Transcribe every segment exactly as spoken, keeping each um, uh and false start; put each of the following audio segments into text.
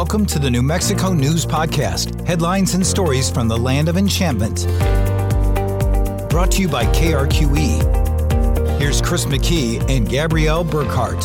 Welcome to the New Mexico News Podcast, headlines and stories from the land of enchantment. Brought to you by K R Q E. Here's Chris McKee and Gabrielle Burkhart.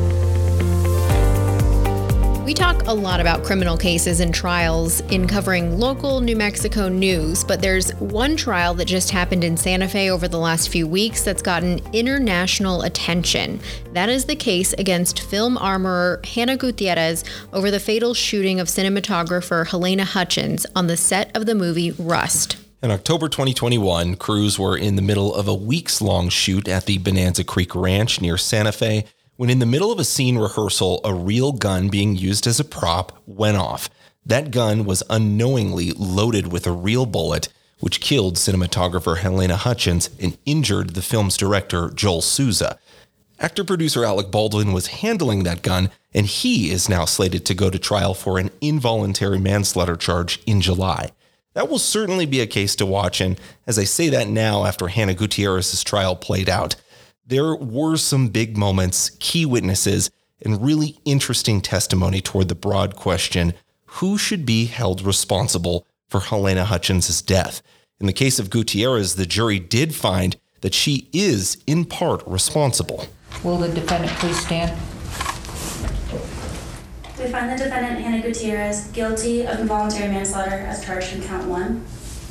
We talk a lot about criminal cases and trials in covering local New Mexico news, but there's one trial that just happened in Santa Fe over the last few weeks that's gotten international attention. That is the case against film armorer Hannah Gutierrez over the fatal shooting of cinematographer Halyna Hutchins on the set of the movie Rust. In October twenty twenty-one, crews were in the middle of a weeks-long shoot at the Bonanza Creek Ranch near Santa Fe when in the middle of a scene rehearsal, a real gun being used as a prop went off. That gun was unknowingly loaded with a real bullet, which killed cinematographer Halyna Hutchins and injured the film's director, Joel Souza. Actor-producer Alec Baldwin was handling that gun, and he is now slated to go to trial for an involuntary manslaughter charge in July. That will certainly be a case to watch, and as I say that now after Hannah Gutierrez's trial played out, there were some big moments, key witnesses, and really interesting testimony toward the broad question, who should be held responsible for Halyna Hutchins' death? In the case of Gutierrez, the jury did find that she is, in part, responsible. Will the defendant please stand? We find the defendant, Hannah Gutierrez, guilty of involuntary manslaughter as charged in count one.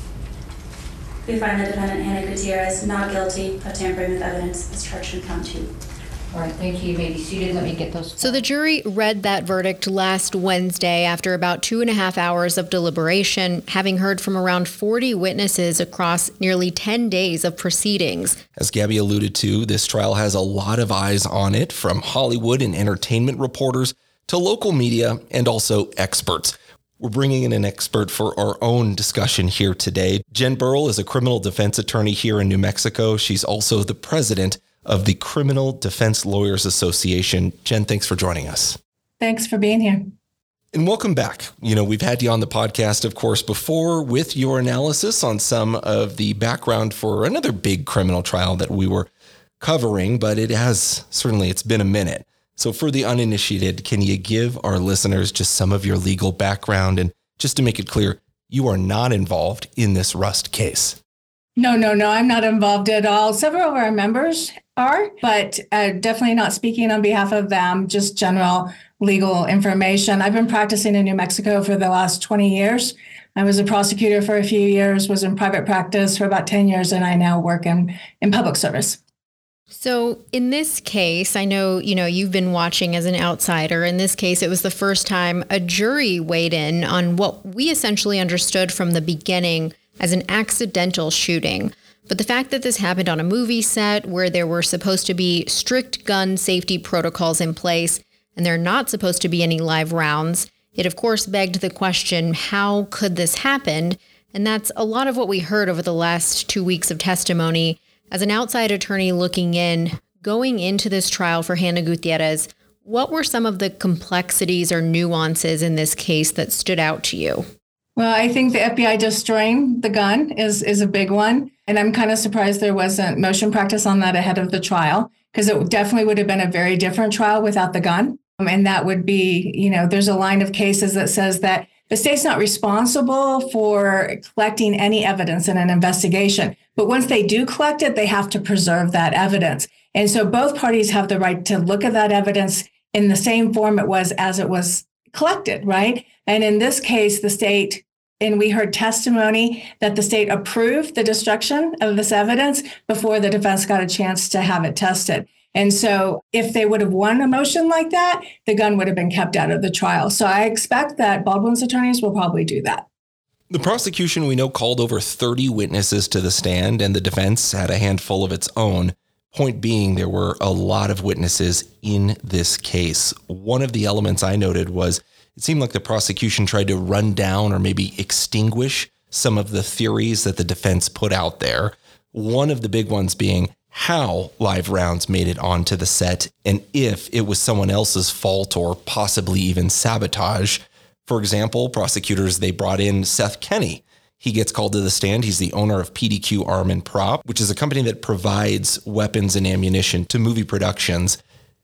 We find the defendant, Hannah Gutierrez, not guilty of tampering with evidence as charged in count two. All right, thank you. You may be seated. Let me get those. So the jury read that verdict last Wednesday after about two and a half hours of deliberation, having heard from around forty witnesses across nearly ten days of proceedings. As Gabby alluded to, this trial has a lot of eyes on it, from Hollywood and entertainment reporters to local media and also experts. We're bringing in an expert for our own discussion here today. Jen Burrell is a criminal defense attorney here in New Mexico. She's also the president of the Criminal Defense Lawyers Association. Jen, thanks for joining us. Thanks for being here. And welcome back. You know, we've had you on the podcast, of course, before with your analysis on some of the background for another big criminal trial that we were covering, but it has certainly, it's been a minute. So for the uninitiated, can you give our listeners just some of your legal background? And just to make it clear, you are not involved in this Rust case. No, no, no, I'm not involved at all. Several of our members are, but uh, definitely not speaking on behalf of them, just general legal information. I've been practicing in New Mexico for the last twenty years. I was a prosecutor for a few years, was in private practice for about ten years, and I now work in, in public service. So in this case, I know, you know, you've been watching as an outsider. In this case, it was the first time a jury weighed in on what we essentially understood from the beginning as an accidental shooting. But the fact that this happened on a movie set where there were supposed to be strict gun safety protocols in place, and there are not supposed to be any live rounds, it of course begged the question, how could this happen? And that's a lot of what we heard over the last two weeks of testimony. As an outside attorney looking in, going into this trial for Hannah Gutierrez, what were some of the complexities or nuances in this case that stood out to you? Well, I think the F B I destroying the gun is, is a big one. And I'm kind of surprised there wasn't motion practice on that ahead of the trial, because it definitely would have been a very different trial without the gun. Um, and that would be, you know, there's a line of cases that says that the state's not responsible for collecting any evidence in an investigation. But once they do collect it, they have to preserve that evidence. And so both parties have the right to look at that evidence in the same form it was as it was collected, right? And in this case, the state, and we heard testimony that the state approved the destruction of this evidence before the defense got a chance to have it tested. And so if they would have won a motion like that, the gun would have been kept out of the trial. So I expect that Baldwin's attorneys will probably do that. The prosecution, we know, called over thirty witnesses to the stand, and the defense had a handful of its own. Point being, there were a lot of witnesses in this case. One of the elements I noted was it seemed like the prosecution tried to run down or maybe extinguish some of the theories that the defense put out there. One of the big ones being how live rounds made it onto the set and if it was someone else's fault or possibly even sabotage. For example, prosecutors, they brought in Seth Kenney. He gets called to the stand. He's the owner of P D Q Arm and Prop, which is a company that provides weapons and ammunition to movie productions.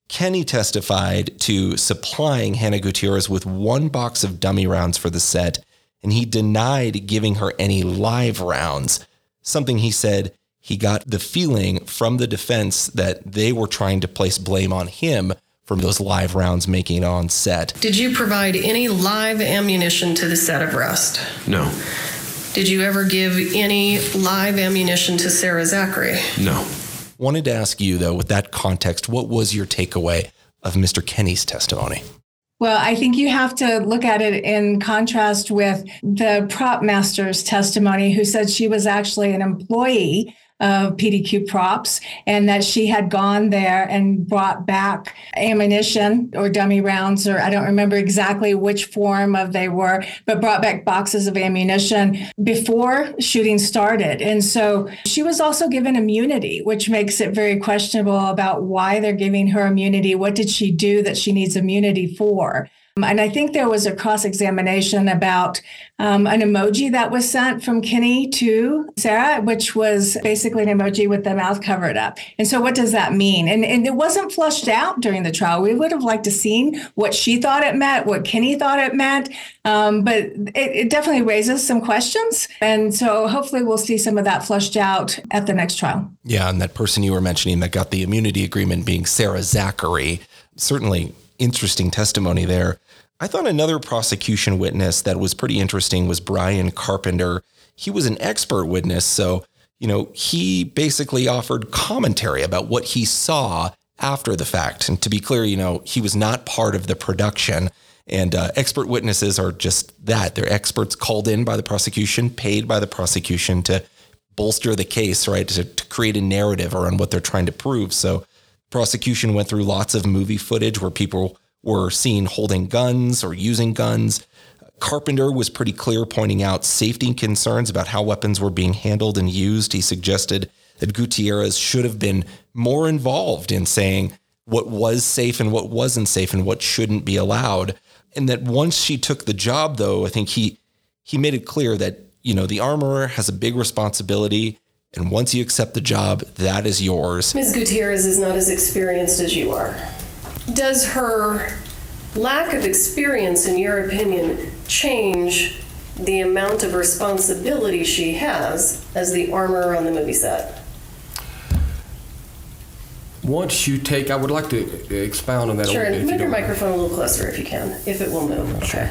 Kenny testified to supplying Hannah Gutierrez with one box of dummy rounds for the set, and he denied giving her any live rounds, something he said he got the feeling from the defense that they were trying to place blame on him for those live rounds making it on set. Did you provide any live ammunition to the set of Rust? No. Did you ever give any live ammunition to Sarah Zachary? No. Wanted to ask you, though, with that context, what was your takeaway of Mister Kenny's testimony? Well, I think you have to look at it in contrast with the prop master's testimony, who said she was actually an employee of P D Q Props and that she had gone there and brought back ammunition or dummy rounds, or I don't remember exactly which form of they were, but brought back boxes of ammunition before shooting started. And so she was also given immunity, which makes it very questionable about why they're giving her immunity. What did she do that she needs immunity for? And I think there was a cross-examination about um, an emoji that was sent from Kenny to Sarah, which was basically an emoji with the mouth covered up. And so what does that mean? And, and it wasn't flushed out during the trial. We would have liked to seen what she thought it meant, what Kenny thought it meant. Um, but it, it definitely raises some questions. And so hopefully we'll see some of that flushed out at the next trial. Yeah, and that person you were mentioning that got the immunity agreement being Sarah Zachary, certainly interesting testimony there. I thought another prosecution witness that was pretty interesting was Brian Carpenter. He was an expert witness, so, you know, he basically offered commentary about what he saw after the fact. And to be clear, you know, he was not part of the production. And uh, expert witnesses are just that. They're experts called in by the prosecution, paid by the prosecution to bolster the case, right, to, to create a narrative around what they're trying to prove. So prosecution went through lots of movie footage where people were seen holding guns or using guns. Carpenter was pretty clear, pointing out safety concerns about how weapons were being handled and used. He suggested that Gutierrez should have been more involved in saying what was safe and what wasn't safe and what shouldn't be allowed. And that once she took the job, though, I think he he made it clear that, you know, the armorer has a big responsibility. And once you accept the job, that is yours. Miz Gutierrez is not as experienced as you are. Does her lack of experience, in your opinion, change the amount of responsibility she has as the armorer on the movie set? Once you take, I would like to expound on that. Sure, a little bit, and move your you microphone a little closer if you can, if it will move. Okay.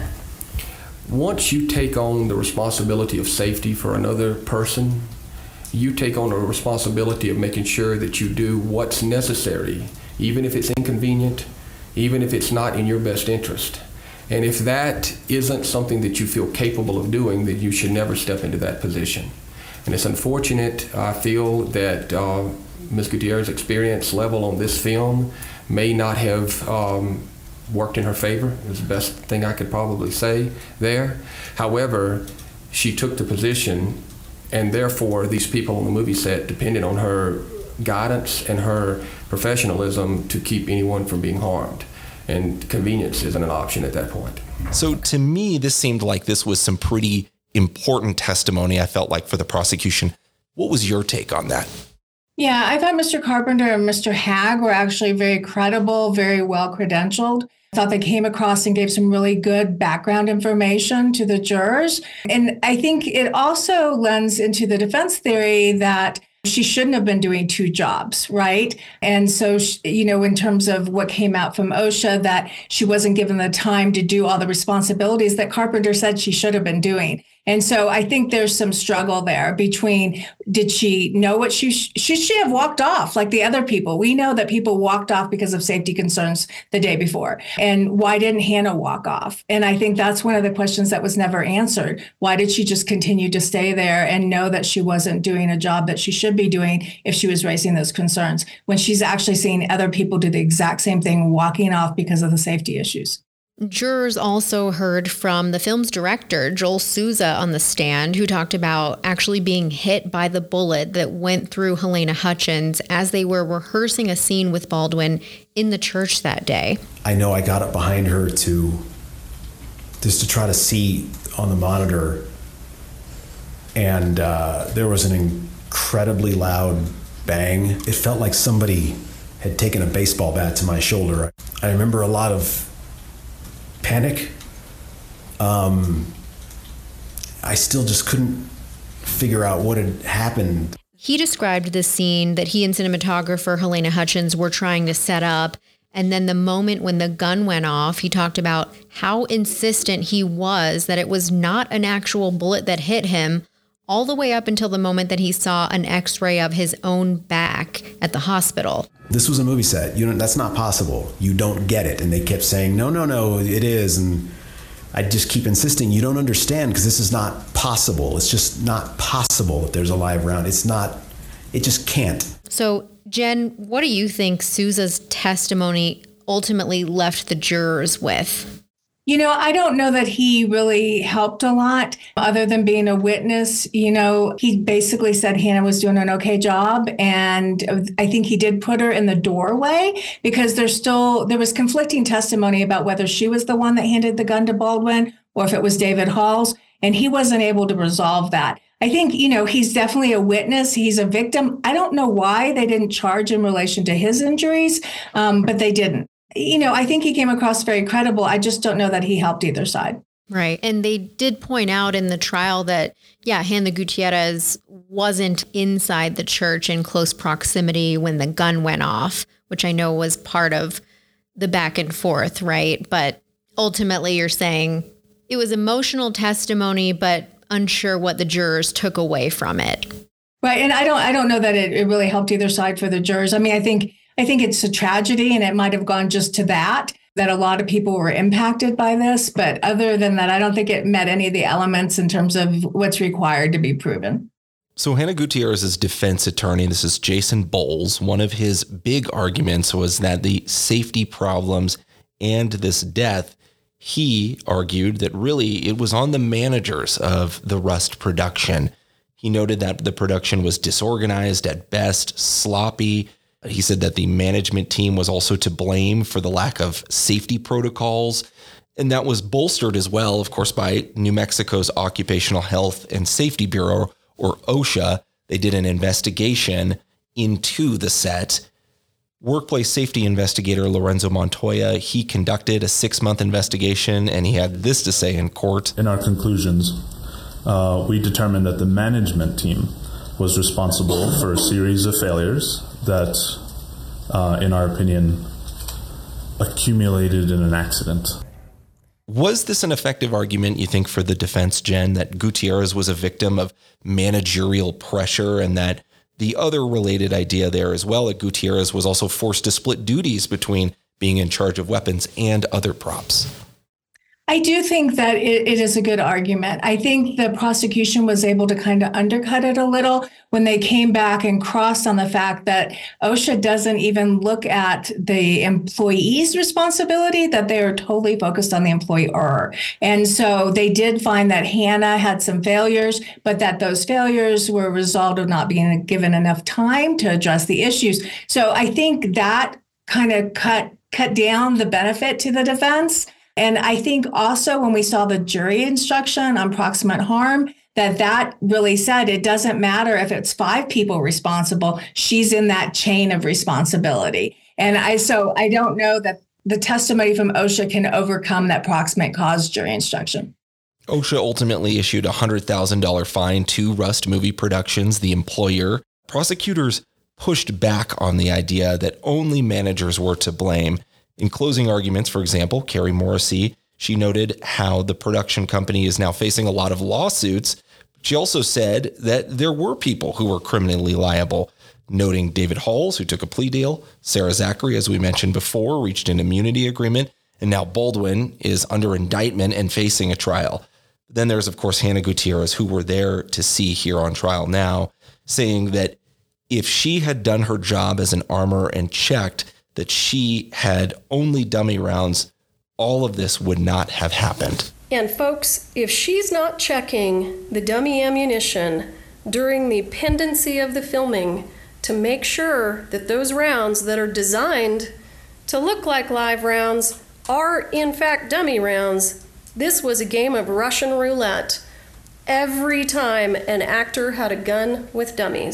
Once you take on the responsibility of safety for another person, you take on a responsibility of making sure that you do what's necessary, even if it's inconvenient, even if it's not in your best interest. And if that isn't something that you feel capable of doing, then you should never step into that position. And it's unfortunate, I feel, that uh, Miz Gutierrez's experience level on this film may not have um, worked in her favor. It's the best thing I could probably say there. However, she took the position, and therefore these people on the movie set depended on her guidance and her professionalism to keep anyone from being harmed. And convenience isn't an option at that point. So to me, this seemed like this was some pretty important testimony, I felt like, for the prosecution. What was your take on that? Yeah, I thought Mister Carpenter and Mister Hagg were actually very credible, very well credentialed. I thought they came across and gave some really good background information to the jurors. And I think it also lends into the defense theory that she shouldn't have been doing two jobs, right? And so, you know, in terms of what came out from OSHA, that she wasn't given the time to do all the responsibilities that Carpenter said she should have been doing. And so I think there's some struggle there between, did she know what she, should she have walked off like the other people? We know that people walked off because of safety concerns the day before. And why didn't Hannah walk off? And I think that's one of the questions that was never answered. Why did she just continue to stay there and know that she wasn't doing a job that she should be doing if she was raising those concerns, when she's actually seeing other people do the exact same thing, walking off because of the safety issues? Jurors also heard from the film's director, Joel Souza, on the stand, who talked about actually being hit by the bullet that went through Halyna Hutchins as they were rehearsing a scene with Baldwin in the church that day. I know I got up behind her to just to try to see on the monitor, and uh, there was an incredibly loud bang. It felt like somebody had taken a baseball bat to my shoulder. I remember a lot of panic. Um, I still just couldn't figure out what had happened. He described the scene that he and cinematographer Helena Hutchins were trying to set up. And then the moment when the gun went off, he talked about how insistent he was that it was not an actual bullet that hit him, all the way up until the moment that he saw an x-ray of his own back at the hospital. This was a movie set. You know, that's not possible. You don't get it. And they kept saying, no, no, no, it is. And I just keep insisting, you don't understand, because this is not possible. It's just not possible that there's a live round. It's not, it just can't. So, Jen, what do you think Souza's testimony ultimately left the jurors with? You know, I don't know that he really helped a lot other than being a witness. You know, he basically said Hannah was doing an okay job. And I think he did put her in the doorway because there's still, there was conflicting testimony about whether she was the one that handed the gun to Baldwin or if it was David Halls. And he wasn't able to resolve that. I think, you know, he's definitely a witness. He's a victim. I don't know why they didn't charge in relation to his injuries, um, but they didn't. You know, I think he came across very credible. I just don't know that he helped either side. Right. And they did point out in the trial that, yeah, Hannah Gutierrez wasn't inside the church in close proximity when the gun went off, which I know was part of the back and forth, right? But ultimately, you're saying it was emotional testimony, but unsure what the jurors took away from it. Right. And I don't I don't know that it, it really helped either side for the jurors. I mean, I think I think it's a tragedy, and it might have gone just to that, that a lot of people were impacted by this. But other than that, I don't think it met any of the elements in terms of what's required to be proven. So Hannah Gutierrez's defense attorney, this is Jason Bowles, one of his big arguments was that the safety problems and this death, he argued that really it was on the managers of the Rust production. He noted that the production was disorganized at best, sloppy. He said that the management team was also to blame for the lack of safety protocols. And that was bolstered as well, of course, by New Mexico's Occupational Health and Safety Bureau, or OSHA. They did an investigation into the set. Workplace safety investigator Lorenzo Montoya, he conducted a six-month investigation, and he had this to say in court. In our conclusions, uh, we determined that the management team was responsible for a series of failures that, uh, in our opinion, accumulated in an accident. Was this an effective argument, you think, for the defense, Jen, that Gutierrez was a victim of managerial pressure, and that the other related idea there as well, that Gutierrez was also forced to split duties between being in charge of weapons and other props? I do think that it, it is a good argument. I think the prosecution was able to kind of undercut it a little when they came back and crossed on the fact that OSHA doesn't even look at the employee's responsibility, that they are totally focused on the employer. And so they did find that Hannah had some failures, but that those failures were a result of not being given enough time to address the issues. So I think that kind of cut cut down the benefit to the defense. And I think also when we saw the jury instruction on proximate harm, that that really said it doesn't matter if it's five people responsible, she's in that chain of responsibility. And I so I don't know that the testimony from OSHA can overcome that proximate cause jury instruction. OSHA ultimately issued a one hundred thousand dollars fine to Rust Movie Productions, the employer. Prosecutors pushed back on the idea that only managers were to blame. In closing arguments, for example, Carrie Morrissey, she noted how the production company is now facing a lot of lawsuits. She also said that there were people who were criminally liable, noting David Halls, who took a plea deal, Sarah Zachary, as we mentioned before, reached an immunity agreement, and now Baldwin is under indictment and facing a trial. Then there's, of course, Hannah Gutierrez, who we're there to see here on trial now, saying that if she had done her job as an armor and checked that she had only dummy rounds, all of this would not have happened. And folks, if she's not checking the dummy ammunition during the pendency of the filming to make sure that those rounds that are designed to look like live rounds are in fact dummy rounds, this was a game of Russian roulette every time an actor had a gun with dummies.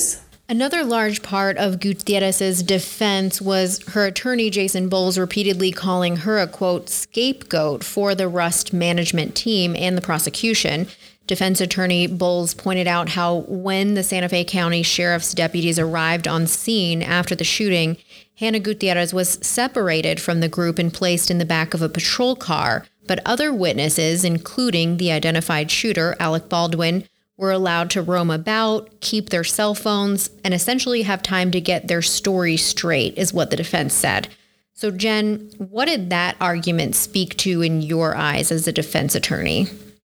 Another large part of Gutierrez's defense was her attorney, Jason Bowles, repeatedly calling her a, quote, scapegoat for the Rust management team and the prosecution. Defense attorney Bowles pointed out how when the Santa Fe County Sheriff's deputies arrived on scene after the shooting, Hannah Gutierrez was separated from the group and placed in the back of a patrol car. But other witnesses, including the identified shooter, Alec Baldwin, were allowed to roam about, keep their cell phones, and essentially have time to get their story straight, is what the defense said. So, Jen, what did that argument speak to in your eyes as a defense attorney?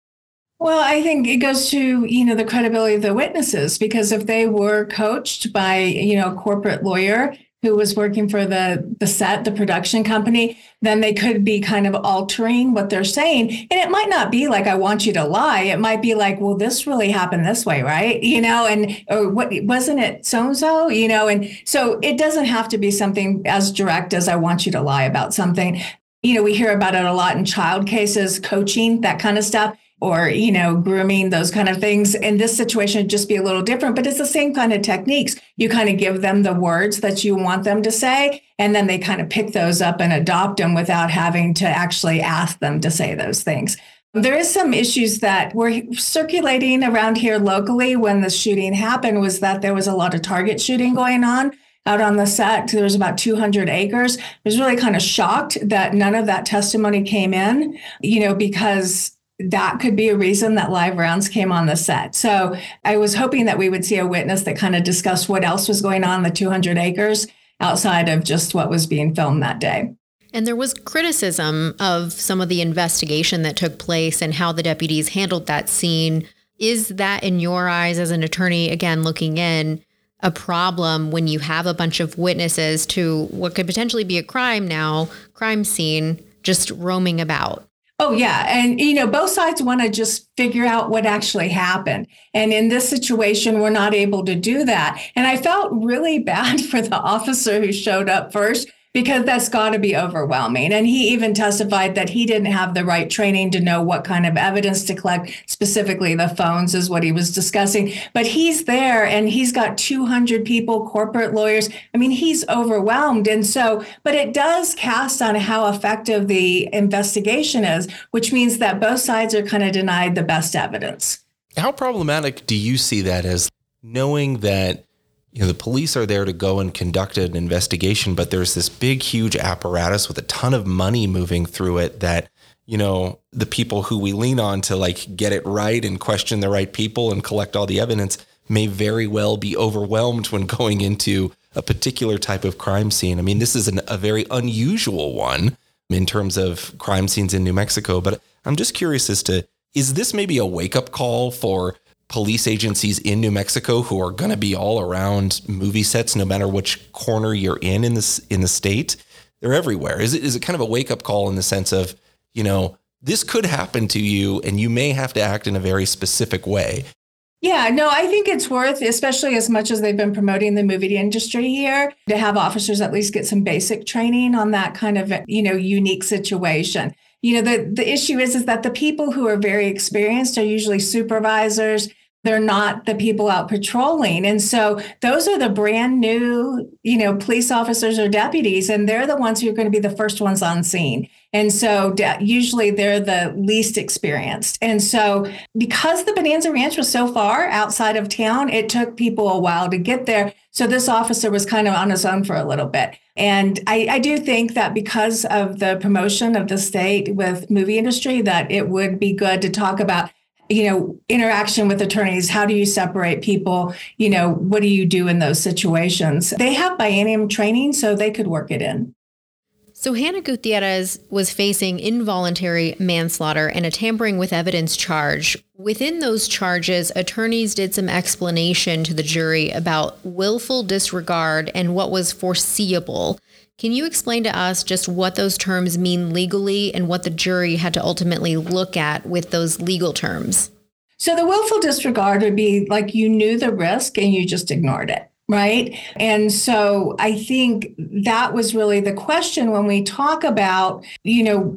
Well, I think it goes to, you know, the credibility of the witnesses, because if they were coached by, you know, a corporate lawyer who was working for the, the set, the production company, then they could be kind of altering what they're saying. And it might not be like, I want you to lie. It might be like, well, this really happened this way, right? You know, and or what wasn't it so-and-so, you know? And so it doesn't have to be something as direct as I want you to lie about something. You know, we hear about it a lot in child cases, coaching, that kind of stuff, or, you know, grooming, those kind of things. In this situation, it'd just be a little different, but it's the same kind of techniques. You kind of give them the words that you want them to say, and then they kind of pick those up and adopt them without having to actually ask them to say those things. There is some issues that were circulating around here locally when the shooting happened, was that there was a lot of target shooting going on out on the set. There was about two hundred acres. I was really kind of shocked that none of that testimony came in, you know, because that could be a reason that live rounds came on the set. So I was hoping that we would see a witness that kind of discussed what else was going on in the two hundred acres outside of just what was being filmed that day. And there was criticism of some of the investigation that took place and how the deputies handled that scene. Is that, in your eyes as an attorney, again, looking in, a problem when you have a bunch of witnesses to what could potentially be a crime now, crime scene, just roaming about? Oh, yeah. And, you know, both sides want to just figure out what actually happened. And in this situation, we're not able to do that. And I felt really bad for the officer who showed up first, because that's got to be overwhelming. And he even testified that he didn't have the right training to know what kind of evidence to collect. Specifically, the phones is what he was discussing. But he's there and he's got two hundred people, corporate lawyers. I mean, he's overwhelmed. And so, but it does cast on how effective the investigation is, which means that both sides are kind of denied the best evidence. How problematic do you see that as, knowing that, you know, the police are there to go and conduct an investigation, but there's this big, huge apparatus with a ton of money moving through it that, you know, the people who we lean on to like get it right and question the right people and collect all the evidence may very well be overwhelmed when going into a particular type of crime scene. I mean, this is an, a very unusual one in terms of crime scenes in New Mexico, but I'm just curious as to, is this maybe a wake-up call for police agencies in New Mexico who are going to be all around movie sets, no matter which corner you're in in this in the state? They're everywhere. Is it is it kind of a wake up call in the sense of, you know, this could happen to you and you may have to act in a very specific way? Yeah, no, I think it's worth, especially as much as they've been promoting the movie industry here, to have officers at least get some basic training on that kind of, you know, unique situation. You know, the, the issue is, is that the people who are very experienced are usually supervisors. They're not the people out patrolling. And so those are the brand new, you know, police officers or deputies, and they're the ones who are going to be the first ones on scene. And so de- usually they're the least experienced. And so because the Bonanza Ranch was so far outside of town, it took people a while to get there. So this officer was kind of on his own for a little bit. And I, I do think that because of the promotion of the state with movie industry, that it would be good to talk about, you know, interaction with attorneys. How do you separate people? You know, what do you do in those situations? They have biennium training, so they could work it in. So Hannah Gutierrez was facing involuntary manslaughter and a tampering with evidence charge. Within those charges, attorneys did some explanation to the jury about willful disregard and what was foreseeable. Can you explain to us just what those terms mean legally and what the jury had to ultimately look at with those legal terms? So the willful disregard would be like you knew the risk and you just ignored it. Right. And so I think that was really the question when we talk about, you know,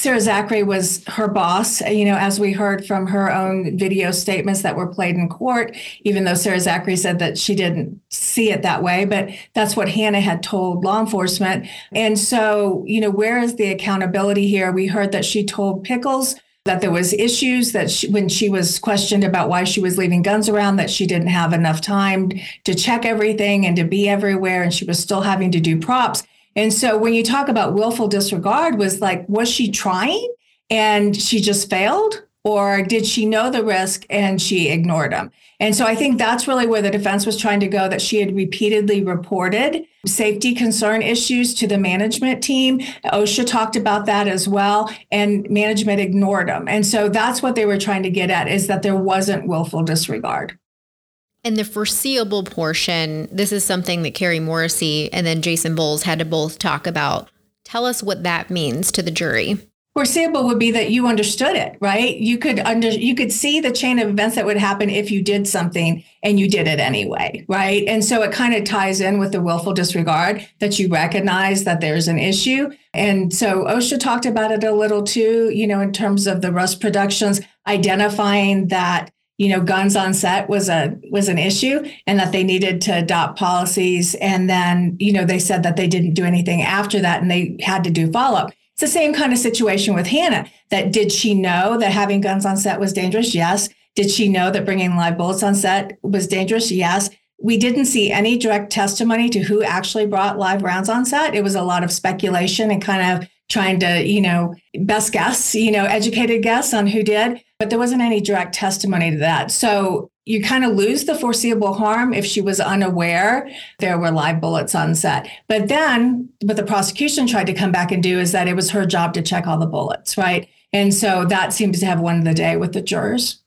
Sarah Zachary was her boss, you know, as we heard from her own video statements that were played in court, even though Sarah Zachary said that she didn't see it that way. But that's what Hannah had told law enforcement. And so, you know, where is the accountability here? We heard that she told Pickles that there was issues that she, when she was questioned about why she was leaving guns around, that she didn't have enough time to check everything and to be everywhere. And she was still having to do props. And so when you talk about willful disregard, was like, was she trying and she just failed? Or did she know the risk and she ignored them? And so I think that's really where the defense was trying to go, that she had repeatedly reported safety concern issues to the management team. OSHA talked about that as well, and management ignored them. And so that's what they were trying to get at, is that there wasn't willful disregard. And the foreseeable portion, this is something that Carrie Morrissey and then Jason Bowles had to both talk about. Tell us what that means to the jury. Foreseeable would be that you understood it, right? You could under you could see the chain of events that would happen if you did something and you did it anyway, right? And so it kind of ties in with the willful disregard, that you recognize that there's an issue. And so OSHA talked about it a little too, you know, in terms of the Rust Productions identifying that, you know, guns on set was a was an issue and that they needed to adopt policies. And then, you know, they said that they didn't do anything after that and they had to do follow-up. It's the same kind of situation with Hannah. That did she know that having guns on set was dangerous? Yes. Did she know that bringing live bullets on set was dangerous? Yes. We didn't see any direct testimony to who actually brought live rounds on set. It was a lot of speculation and kind of trying to, you know, best guess, you know, educated guess on who did, but there wasn't any direct testimony to that. So you kind of lose the foreseeable harm if she was unaware there were live bullets on set. But then what the prosecution tried to come back and do is that it was her job to check all the bullets, right? And so that seems to have won the day with the jurors.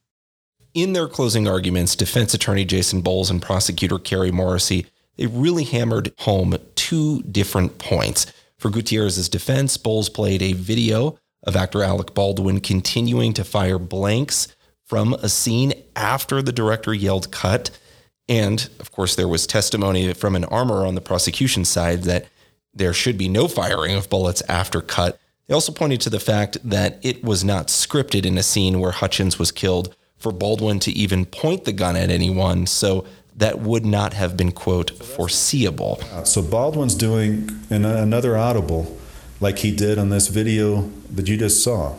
In their closing arguments, defense attorney Jason Bowles and prosecutor Carrie Morrissey, they really hammered home two different points. For Gutierrez's defense, Bowles played a video of actor Alec Baldwin continuing to fire blanks from a scene after the director yelled cut. And of course, there was testimony from an armorer on the prosecution side that there should be no firing of bullets after cut. They also pointed to the fact that it was not scripted in a scene where Hutchins was killed for Baldwin to even point the gun at anyone. So that would not have been, quote, foreseeable. So Baldwin's doing an, another audible like he did on this video that you just saw.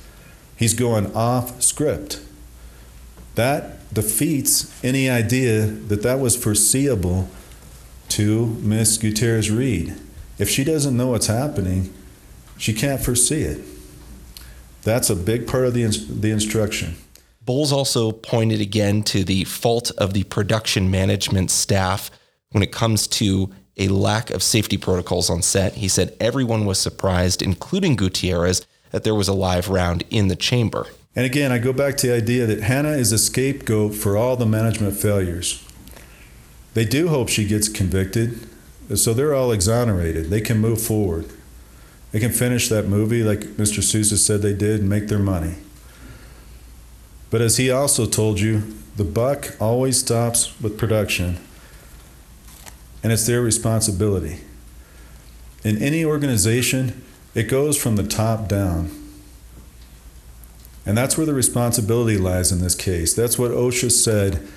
He's going off script. That defeats any idea that that was foreseeable to Miss Gutierrez-Reed. If she doesn't know what's happening, she can't foresee it. That's a big part of the, the instruction. Bowles also pointed again to the fault of the production management staff when it comes to a lack of safety protocols on set. He said everyone was surprised, including Gutierrez, that there was a live round in the chamber. And again, I go back to the idea that Hannah is a scapegoat for all the management failures. They do hope she gets convicted, so they're all exonerated. They can move forward. They can finish that movie like Mister Sousa said they did and make their money. But as he also told you, the buck always stops with production, and it's their responsibility. In any organization, it goes from the top down. And that's where the responsibility lies in this case. That's what OSHA said.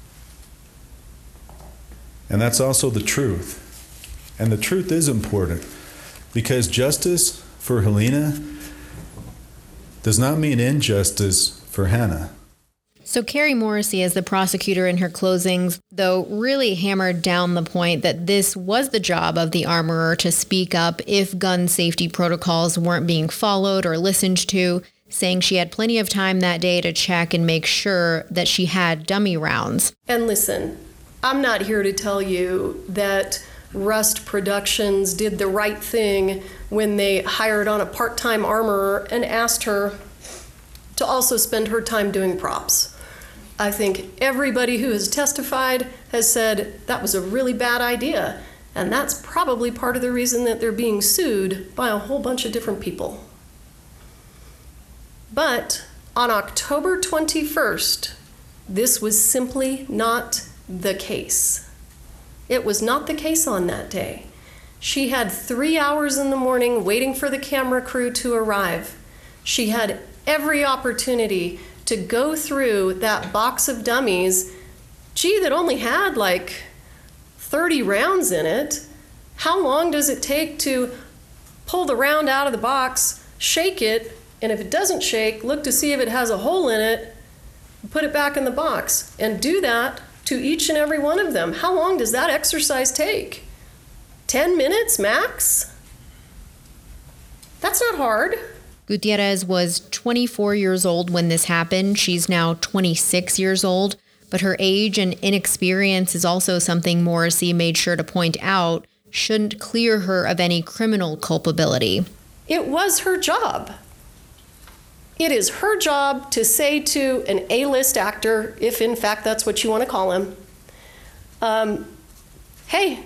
And that's also the truth. And the truth is important, because justice for Helena does not mean injustice for Hannah. So Carrie Morrissey, as the prosecutor in her closings, though, really hammered down the point that this was the job of the armorer to speak up if gun safety protocols weren't being followed or listened to, saying she had plenty of time that day to check and make sure that she had dummy rounds. And listen, I'm not here to tell you that Rust Productions did the right thing when they hired on a part-time armorer and asked her to also spend her time doing props. I think everybody who has testified has said that was a really bad idea, and that's probably part of the reason that they're being sued by a whole bunch of different people. But on October twenty-first, this was simply not the case. It was not the case on that day. She had three hours in the morning waiting for the camera crew to arrive. She had every opportunity to go through that box of dummies, gee, that only had like thirty rounds in it. How long does it take to pull the round out of the box, shake it, and if it doesn't shake, look to see if it has a hole in it, put it back in the box, and do that to each and every one of them? How long does that exercise take? ten minutes max? That's not hard. Gutierrez was twenty-four years old when this happened. She's now twenty-six years old, but her age and inexperience is also something Morrissey made sure to point out shouldn't clear her of any criminal culpability. It was her job. It is her job to say to an A-list actor, if in fact that's what you want to call him, um, hey,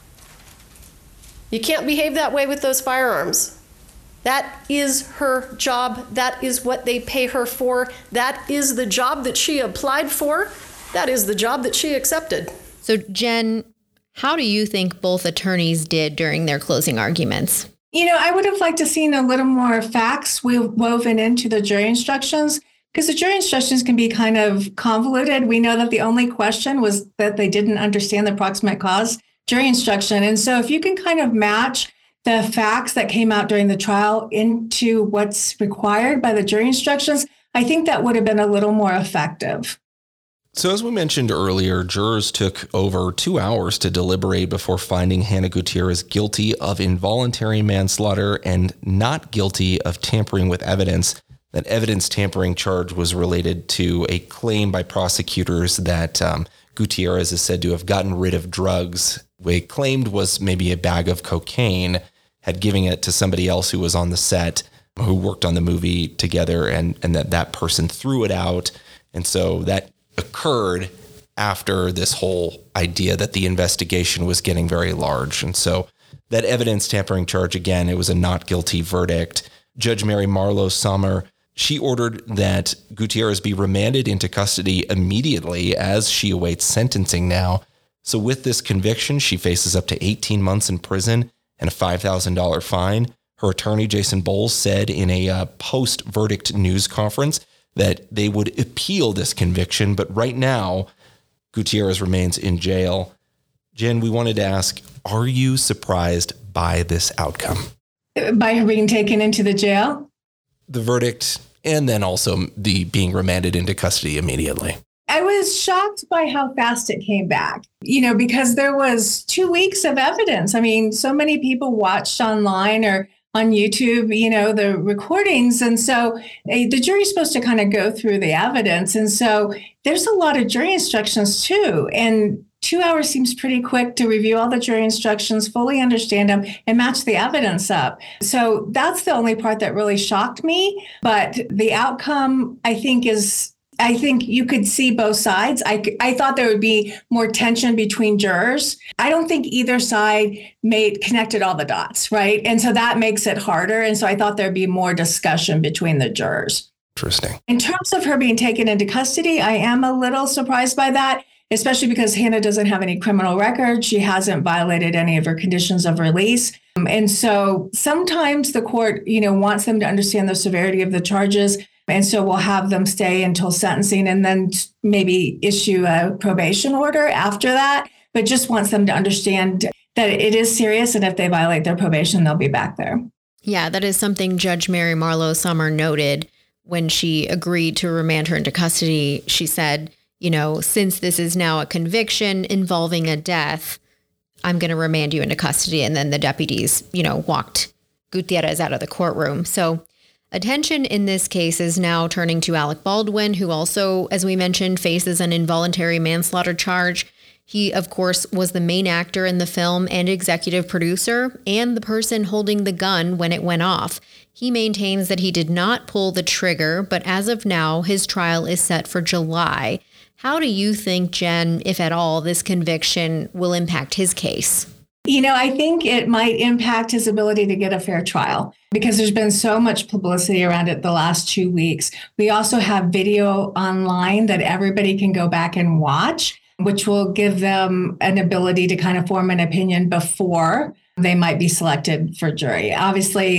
you can't behave that way with those firearms. That is her job. That is what they pay her for. That is the job that she applied for. That is the job that she accepted. So, Jen, how do you think both attorneys did during their closing arguments? You know, I would have liked to seen a little more facts woven into the jury instructions, because the jury instructions can be kind of convoluted. We know that the only question was that they didn't understand the proximate cause jury instruction. And so if you can kind of match the facts that came out during the trial into what's required by the jury instructions, I think that would have been a little more effective. So as we mentioned earlier, jurors took over two hours to deliberate before finding Hannah Gutierrez guilty of involuntary manslaughter and not guilty of tampering with evidence. That evidence tampering charge was related to a claim by prosecutors that um, Gutierrez is said to have gotten rid of drugs. They claimed was maybe a bag of cocaine, had given it to somebody else who was on the set, who worked on the movie together, and, and that that person threw it out. And so that occurred after this whole idea that the investigation was getting very large. And so that evidence tampering charge, again, it was a not guilty verdict. Judge Mary Marlowe Sommer, she ordered that Gutierrez be remanded into custody immediately as she awaits sentencing now. So with this conviction, she faces up to eighteen months in prison and a five thousand dollars fine. Her attorney, Jason Bowles, said in a uh, post-verdict news conference that they would appeal this conviction, but right now, Gutierrez remains in jail. Jen, we wanted to ask, are you surprised by this outcome? By her being taken into the jail? The verdict, and then also the being remanded into custody immediately. I was shocked by how fast it came back, you know, because there was two weeks of evidence. I mean, so many people watched online or on YouTube, you know, the recordings. And so uh, the jury's supposed to kind of go through the evidence. And so there's a lot of jury instructions too. And two hours seems pretty quick to review all the jury instructions, fully understand them, and match the evidence up. So that's the only part that really shocked me. But the outcome, I think, is I think you could see both sides. I, I thought there would be more tension between jurors. I don't think either side made connected all the dots, right? And so that makes it harder. And so I thought there'd be more discussion between the jurors. Interesting. In terms of her being taken into custody, I am a little surprised by that, especially because Hannah doesn't have any criminal record. She hasn't violated any of her conditions of release. Um, and so sometimes the court, you know, wants them to understand the severity of the charges. And so we'll have them stay until sentencing and then maybe issue a probation order after that, but just wants them to understand that it is serious. And if they violate their probation, they'll be back there. Yeah, that is something Judge Mary Marlowe Sommer noted when she agreed to remand her into custody. She said, you know, since this is now a conviction involving a death, I'm going to remand you into custody. And then the deputies, you know, walked Gutierrez out of the courtroom. So attention in this case is now turning to Alec Baldwin, who also, as we mentioned, faces an involuntary manslaughter charge. He, of course, was the main actor in the film and executive producer and the person holding the gun when it went off. He maintains that he did not pull the trigger, but as of now, his trial is set for July. How do you think, Jen, if at all, this conviction will impact his case? You know, I think it might impact his ability to get a fair trial because there's been so much publicity around it the last two weeks. We also have video online that everybody can go back and watch, which will give them an ability to kind of form an opinion before they might be selected for jury. Obviously,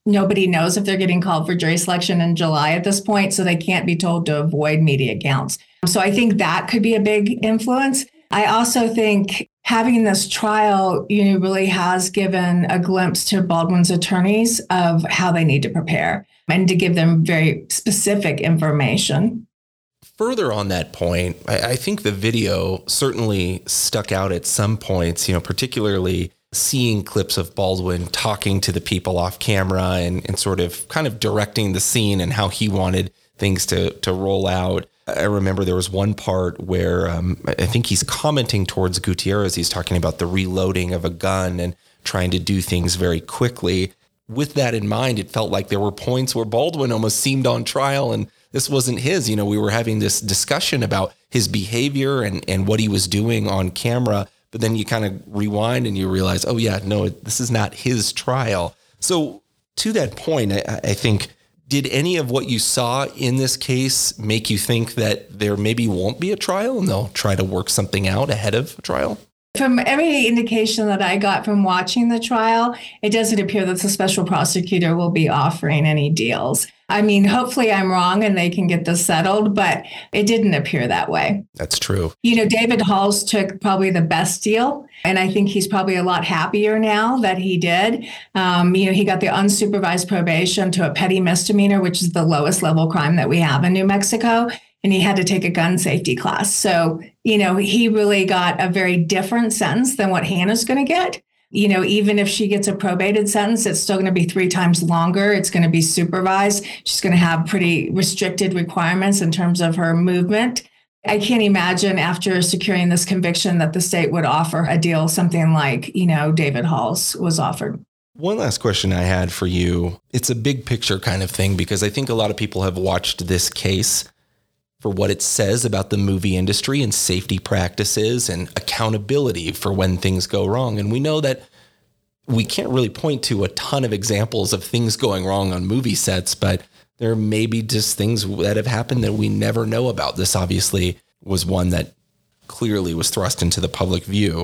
nobody knows if they're getting called for jury selection in July at this point, so they can't be told to avoid media counts. So I think that could be a big influence. I also think having this trial, you know, really has given a glimpse to Baldwin's attorneys of how they need to prepare and to give them very specific information. Further on that point, I, I think the video certainly stuck out at some points, you know, particularly seeing clips of Baldwin talking to the people off camera and, and sort of kind of directing the scene and how he wanted things to, to roll out. I remember there was one part where um, I think he's commenting towards Gutierrez. He's talking about the reloading of a gun and trying to do things very quickly. With that in mind, it felt like there were points where Baldwin almost seemed on trial and this wasn't his. You know, we were having this discussion about his behavior and, and what he was doing on camera. But then you kind of rewind and you realize, oh, yeah, no, this is not his trial. So to that point, I, I think, did any of what you saw in this case make you think that there maybe won't be a trial and they'll try to work something out ahead of a trial? From every indication that I got from watching the trial, it doesn't appear that the special prosecutor will be offering any deals. I mean, hopefully I'm wrong and they can get this settled, but it didn't appear that way. That's true. You know, David Halls took probably the best deal. And I think he's probably a lot happier now that he did. Um, you know, he got the unsupervised probation to a petty misdemeanor, which is the lowest level crime that we have in New Mexico. And he had to take a gun safety class. So, you know, he really got a very different sentence than what Hannah's going to get. You know, even if she gets a probated sentence, it's still going to be three times longer. It's going to be supervised. She's going to have pretty restricted requirements in terms of her movement. I can't imagine after securing this conviction that the state would offer a deal, something like, you know, David Halls was offered. One last question I had for you. It's a big picture kind of thing, because I think a lot of people have watched this case for what it says about the movie industry and safety practices and accountability for when things go wrong. And we know that we can't really point to a ton of examples of things going wrong on movie sets, but there may be just things that have happened that we never know about. This obviously was one that clearly was thrust into the public view.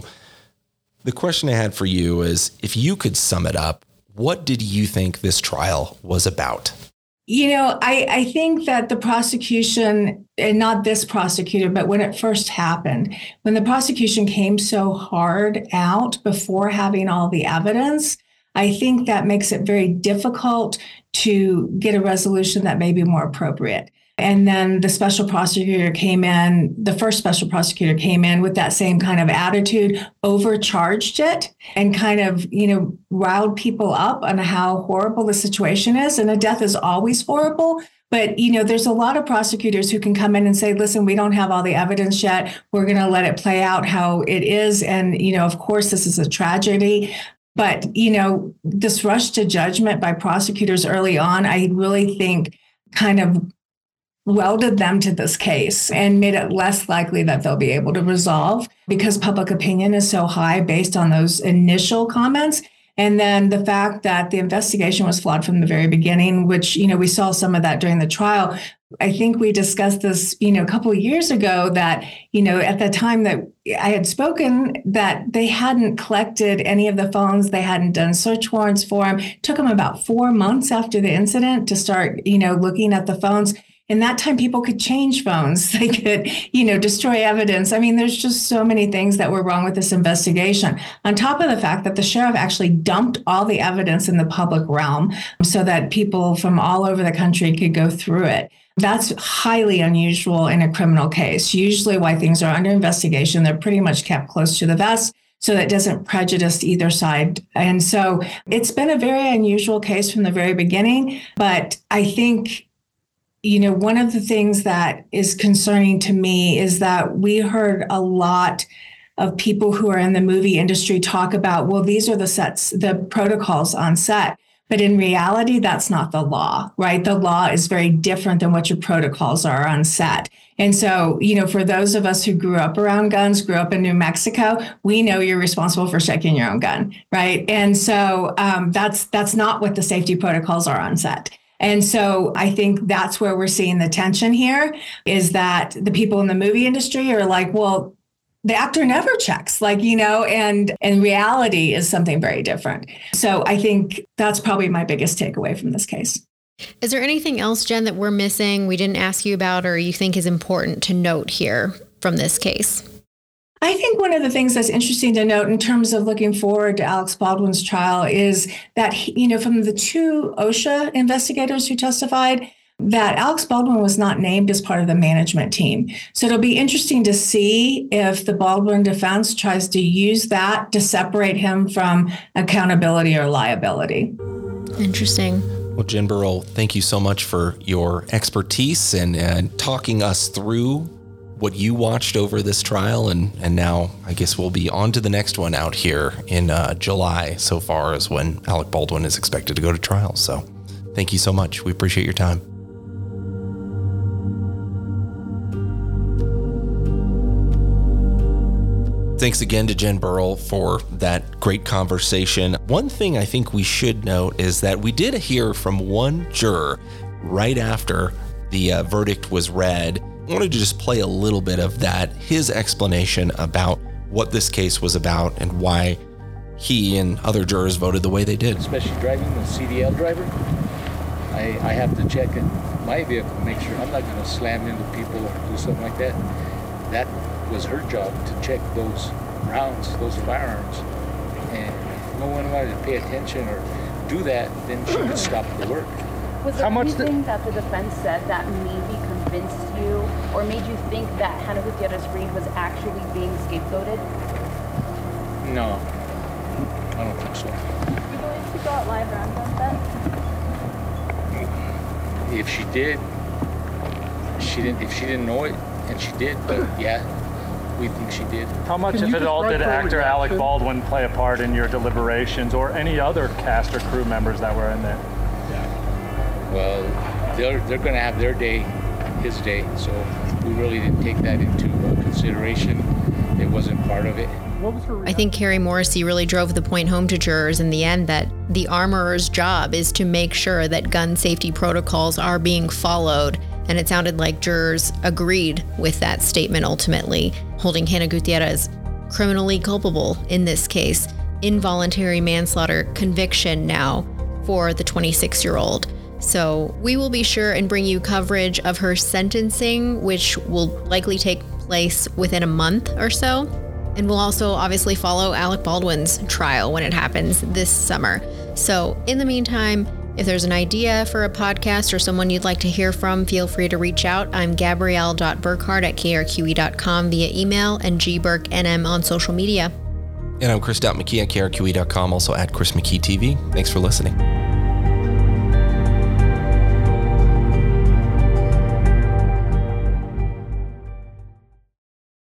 The question I had for you is, if you could sum it up, what did you think this trial was about? You know, I, I think that the prosecution, and not this prosecutor, but when it first happened, when the prosecution came so hard out before having all the evidence, I think that makes it very difficult to get a resolution that may be more appropriate. And then the special prosecutor came in, the first special prosecutor came in with that same kind of attitude, overcharged it, and kind of, you know, riled people up on how horrible the situation is. And a death is always horrible. But, you know, there's a lot of prosecutors who can come in and say, listen, we don't have all the evidence yet. We're going to let it play out how it is. And, you know, of course, this is a tragedy. But, you know, this rush to judgment by prosecutors early on, I really think kind of welded them to this case and made it less likely that they'll be able to resolve, because public opinion is so high based on those initial comments. And then the fact that the investigation was flawed from the very beginning, which, you know, we saw some of that during the trial. I think we discussed this, you know, a couple of years ago that, you know, at the time that I had spoken, that they hadn't collected any of the phones. They hadn't done search warrants for them. It took them about four months after the incident to start, you know, looking at the phones. In that time, people could change phones. They could, you know, destroy evidence. I mean, there's just so many things that were wrong with this investigation. On top of the fact that the sheriff actually dumped all the evidence in the public realm so that people from all over the country could go through it. That's highly unusual in a criminal case. Usually why things are under investigation, they're pretty much kept close to the vest so that it doesn't prejudice either side. And so it's been a very unusual case from the very beginning. But I think, you know, one of the things that is concerning to me is that we heard a lot of people who are in the movie industry talk about, well, these are the sets, the protocols on set. But in reality, that's not the law, right? The law is very different than what your protocols are on set. And so, you know, for those of us who grew up around guns, grew up in New Mexico, we know you're responsible for checking your own gun, right? And so um, that's that's not what the safety protocols are on set. And so I think that's where we're seeing the tension here, is that the people in the movie industry are like, well, the actor never checks, like, you know, and, and reality is something very different. So I think that's probably my biggest takeaway from this case. Is there anything else, Jen, that we're missing, we didn't ask you about, or you think is important to note here from this case? I think one of the things that's interesting to note in terms of looking forward to Alex Baldwin's trial is that, he, you know, from the two OSHA investigators who testified, that Alex Baldwin was not named as part of the management team. So it'll be interesting to see if the Baldwin defense tries to use that to separate him from accountability or liability. Interesting. Well, Jen Burrell, thank you so much for your expertise and, and talking us through what you watched over this trial. And, and now I guess we'll be on to the next one out here in uh, July, so far as when Alec Baldwin is expected to go to trial. So thank you so much. We appreciate your time. Thanks again to Jen Burrell for that great conversation. One thing I think we should note is that we did hear from one juror right after the uh, verdict was read. I wanted to just play a little bit of that, his explanation about what this case was about and why he and other jurors voted the way they did. Especially driving with a C D L driver, I, I have to check in my vehicle, make sure I'm not going to slam into people or do something like that. That was her job, to check those rounds, those firearms. And if no one wanted to pay attention or do that, then she could stop the work. Was there anything that the defense said that maybe convinced you or made you think that Hannah Gutierrez-Reed was actually being scapegoated? No, I don't think so. Do you believe she got live rounds on that? If she did, she didn't. If she didn't know it, and she did, but yeah, we think she did. How much, if at all, did actor Alec Baldwin play a part in your deliberations, or any other cast or crew members that were in there? Yeah. Well, they're they're going to have their day, his day, so we really didn't take that into uh, consideration. It wasn't part of it. I think Carrie Morrissey really drove the point home to jurors in the end that the armorer's job is to make sure that gun safety protocols are being followed. And it sounded like jurors agreed with that statement ultimately, holding Hannah Gutierrez criminally culpable in this case, involuntary manslaughter conviction now for the twenty-six-year-old. So we will be sure and bring you coverage of her sentencing, which will likely take place within a month or so. And we'll also obviously follow Alec Baldwin's trial when it happens this summer. So in the meantime, if there's an idea for a podcast or someone you'd like to hear from, feel free to reach out. I'm Gabrielle dot Burkhardt at K R Q E dot com via email and G Burke N M on social media. And I'm Chris McKee at K R Q E dot com, also at Chris McKee T V. Thanks for listening.